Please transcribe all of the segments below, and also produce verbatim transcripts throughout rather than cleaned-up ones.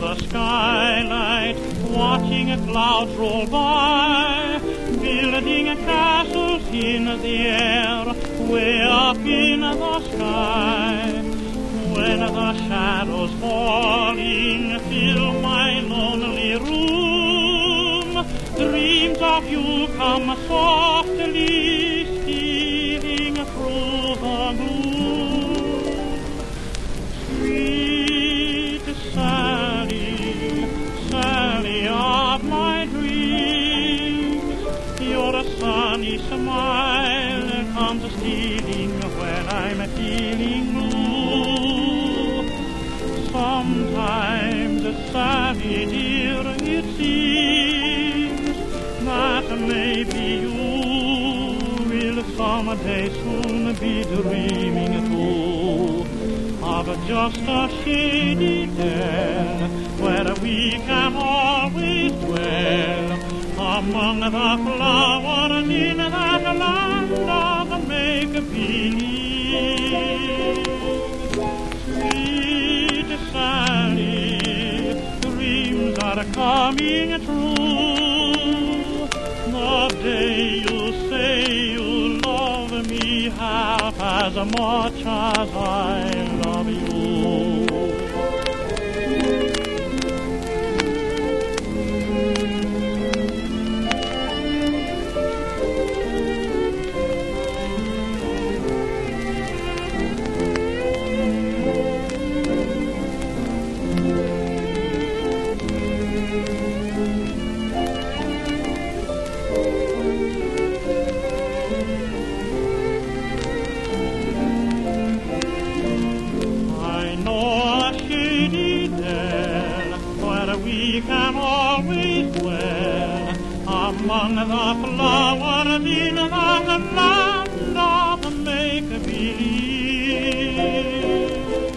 the skylight, watching clouds roll by, building castles in the air, way up in the sky. When the shadows falling fill my lonely room, dreams of you come softly stealing through the gloom. Sweet Sally, Sally of my dreams, your sunny smile comes stealing when I'm feeling blue. Sometimes, Sally dear, it seems that maybe you will someday soon be dreaming too of just a shady dell where we can always dwell among the flowers in that land of make-believe. Sweet Sally, dreams are coming true. The day you say you love me half as much as I love you. We can always dwell among the flowers in that land of make-believe.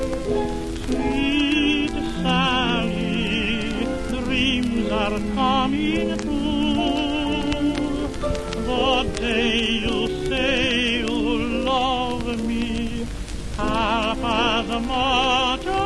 Sweet Sally, dreams are coming true. The day you say you love me half as much